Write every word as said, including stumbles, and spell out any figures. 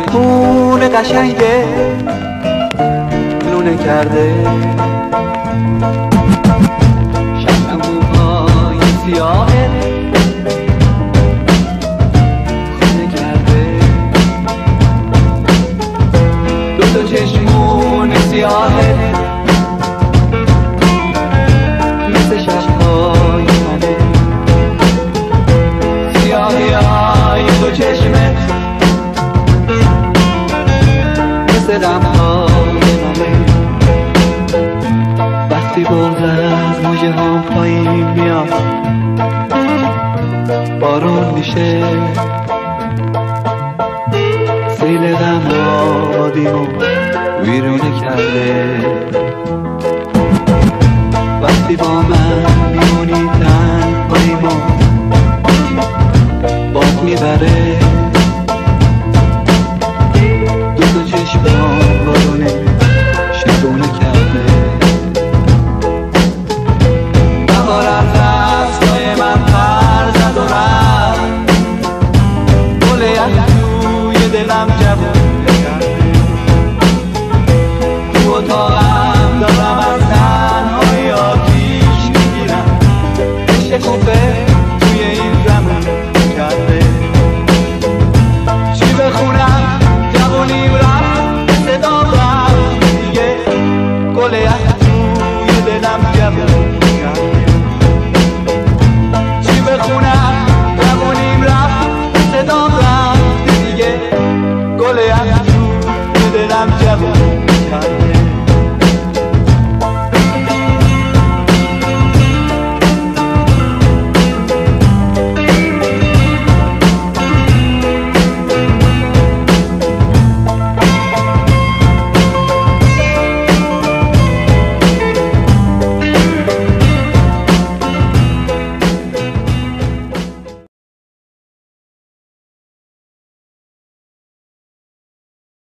چشمون قشنگه لونه کرده، شب موهای سیاهه خونه کرده، دو تا چشمون سیاهه مثل شبهای منه، سیاهی های دو چشمت مثل غمهای منه. وقتی بغض از موجه ها پایین میاد بارون میشه، سیل غم آبادیمو ویرونه کرده. وقتی با من میمونی تنهاییمو باد میبره، دو تا چشمام بارونه شبونه کرده. بهار از دستای من پر زد و رفت، گل یخ توی دلم جوونه کرده. تو اتاقم دارم از تنهایی آتیش میگیرم، شکوفه توی این زمان کرده. چی بخونم جوونیم رفت صدا رفت دیگه، گل یخ توی دلم جوونه